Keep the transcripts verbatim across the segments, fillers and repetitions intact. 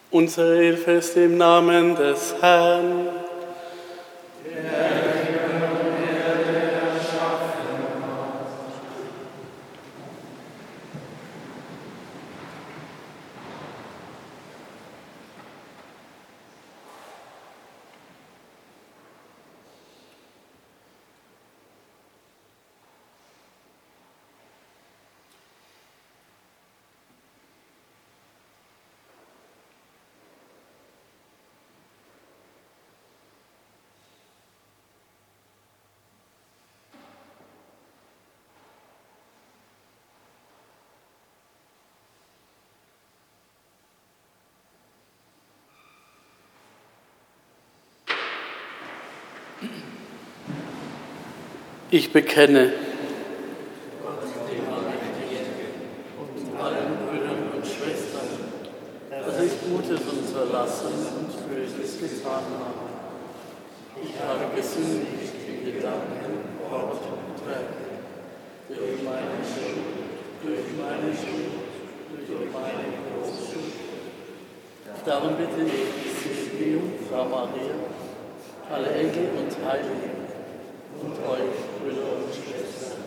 Unsere Hilfe ist im Namen des Herrn. Ich bekenne und allen Brüdern und Schwestern, dass ich Gutes und Verlassen und Böses getan habe. Ich habe gesündigt in Gedanken, Wort und Werk, durch meine Schuld, durch meine Schuld, durch meine große Schuld. Darum bitte ich die Jungfrau Maria, alle Engel und Heiligen, und euch, Brüder und Schwestern.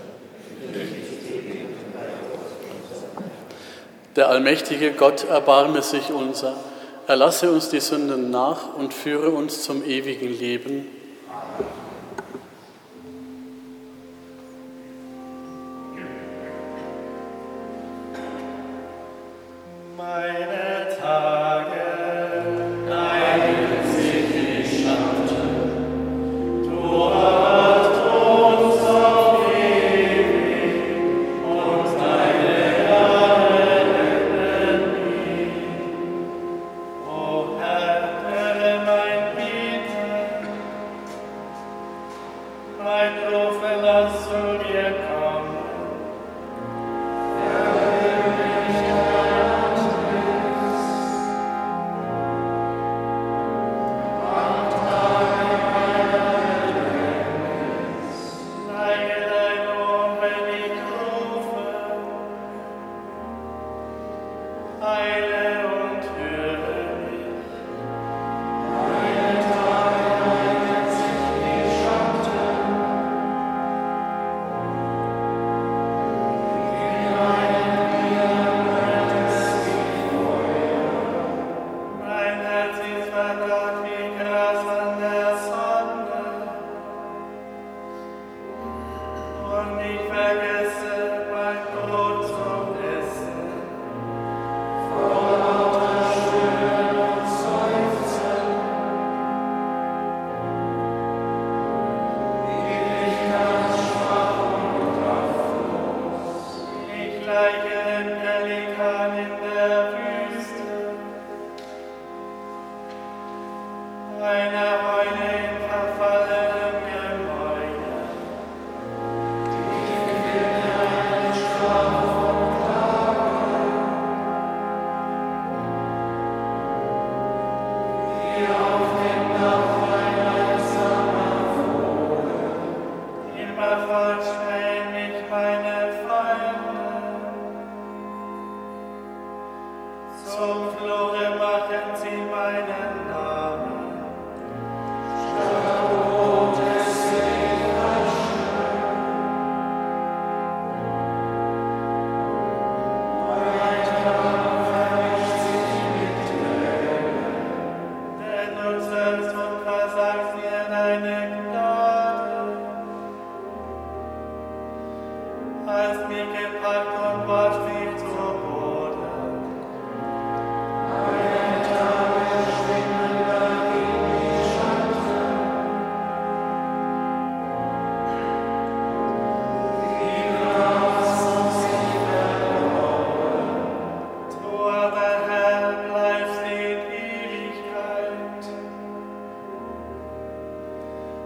Der allmächtige Gott erbarme sich unser, erlasse uns die Sünden nach und führe uns zum ewigen Leben. Meine Tage neigen sich in Schatten, du hast uns auf ewig und deine Jahre enden nie. O Herr, höre mein Beten, mein Rufen, lass zu mir kommen.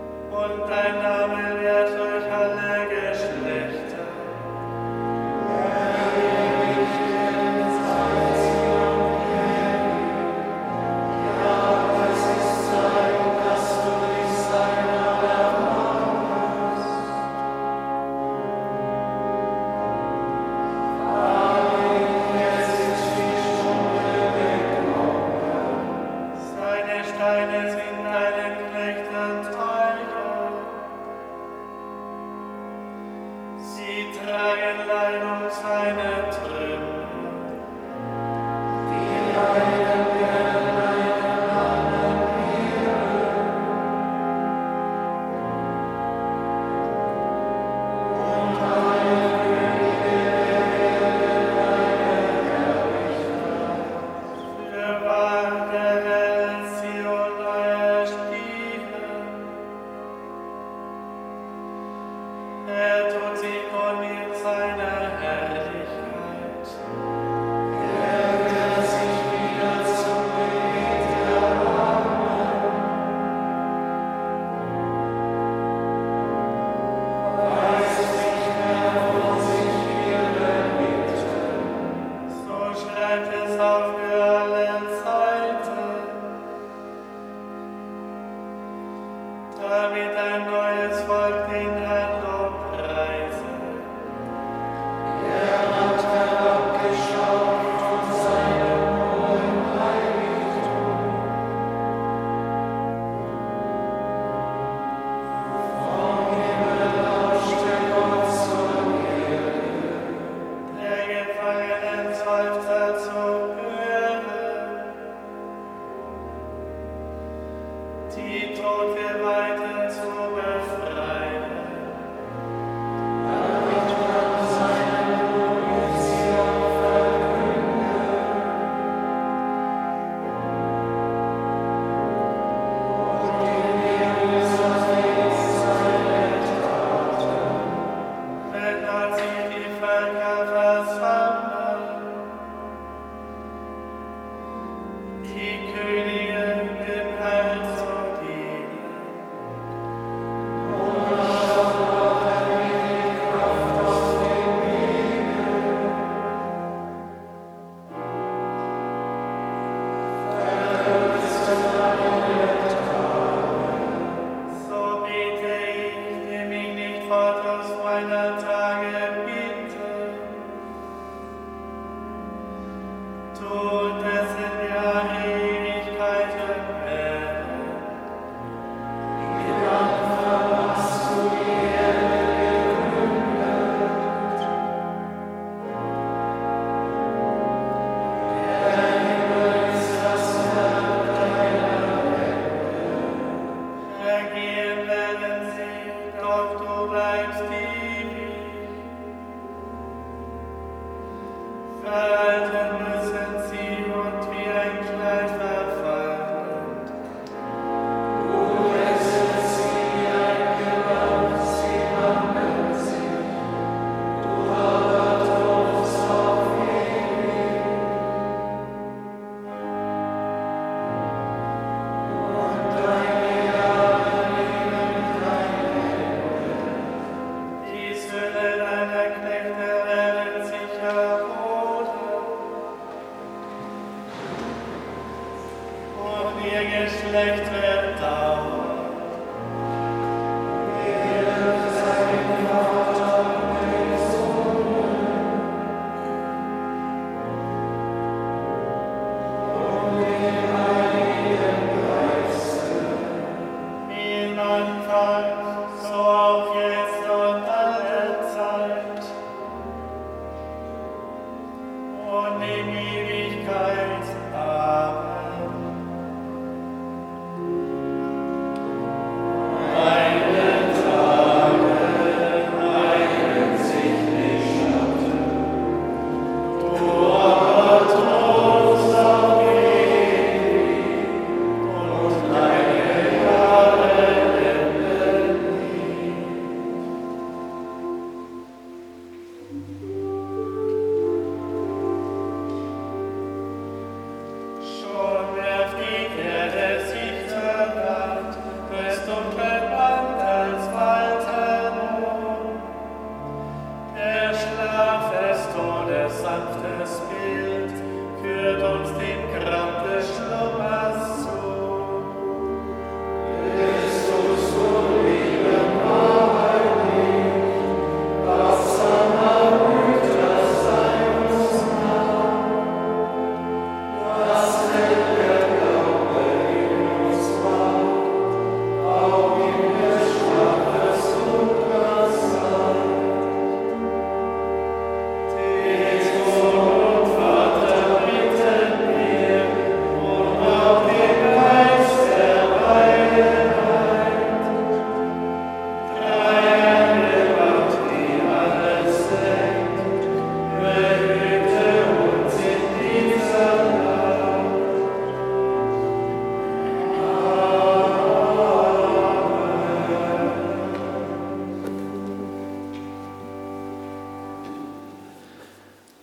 Und dein Name lehrt durch alle Geschlechter. tragen Leid um seine Trümmer. Er tut sie von mit seiner Herrlichkeit. Er wird sich wieder zum Lied erbarmen. Weiß nicht mehr, wo sich ihre Mitte. So schreit es auf für alle Zeiten, damit ein neues Volk den Herrn die Todgeweihten zu befreien. Damit man seinen Ruhm Zion verkündet. Und in Jerusalem seine Taten. Wenn dort sich die Völker versammeln, die Könige dem Herrn zu dienen. Und auf Gott die Kraft aus dem Wege. Verkürzte meine Tage. So bete ich, nimm mich nicht fort aus meiner Tage bitte. Tut es in der Ewigkeiten werden. Im Anfang hast du die Erde gegründet. Der Himmel ist das Werk deiner Hände. Vergehen werden sie, doch du bleibst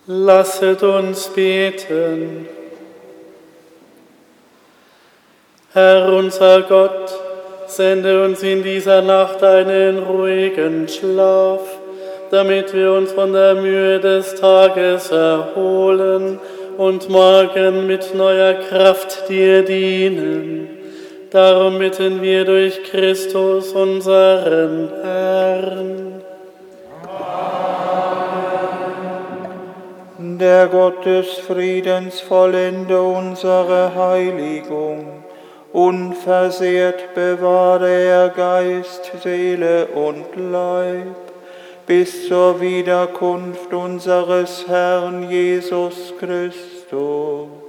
Lasset uns beten. Herr unser Gott, sende uns in dieser Nacht einen ruhigen Schlaf, damit wir uns von der Mühe des Tages erholen und morgen mit neuer Kraft dir dienen. Darum bitten wir durch Christus, unseren Herrn. Amen. Der Gott des Friedens vollende unsere Heiligung. Unversehrt bewahre er Geist, Seele und Leib, bis zur Wiederkunft unseres Herrn Jesus Christus.